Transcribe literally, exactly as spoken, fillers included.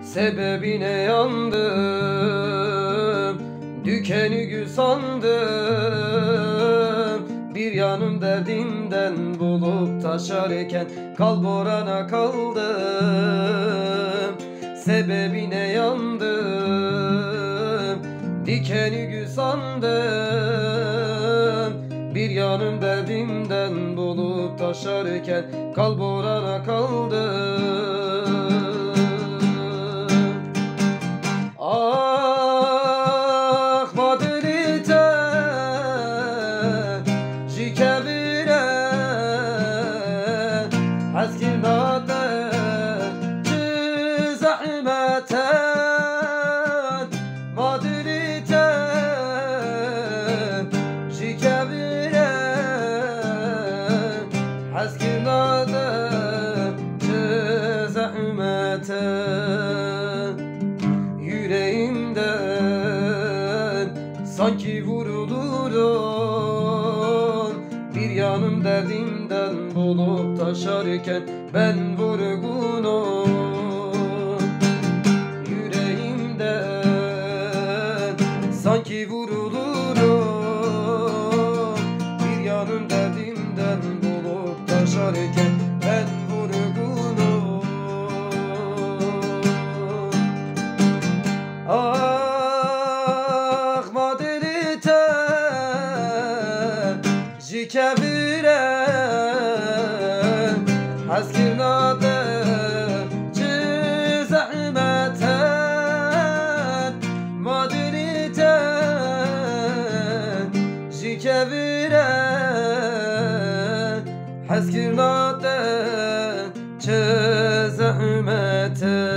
sebebine yandım, dükeni gül sandım. Bir yanım derdinden bulup taşarken kal borana kaldım, sebebine yandım, dikeni gül sandım. Bir yanım derdimden bulup taşarken kal borana kaldım. Ah madrite jikevire hazkinate zahmete madrite jikevire hazkinate zahmete. Yüreğimden sanki vurulurum, bir yanım derdimden bulup taşarken ben vurgunum. Yüreğimden sanki vurulurum, bir yanım derdimden bulup taşarken ben vurgunum. Ah madrite jikevire hazkinate zahmete madrite jikevire hazkinate zahmete.